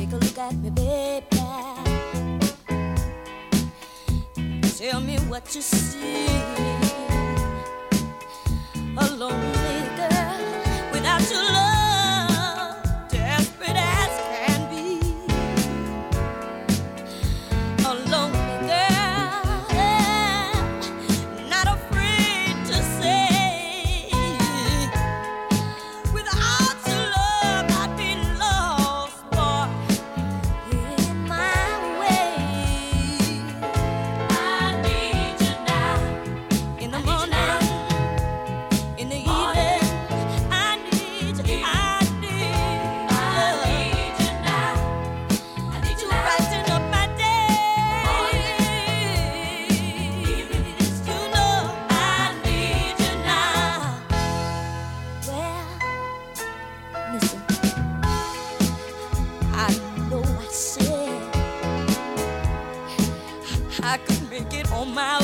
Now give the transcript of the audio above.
Take a look at me, baby. Tell me what you see. A lonely girl without your love, desperate as can be. A lonely girl, not afraid to say, without your love I'd be lost, boy, in my way. I need you now. In the morning, in the evening, I need you. I need you now. I need you brighten up my days. You know I need you now. Well, listen, I know I said I could make it on my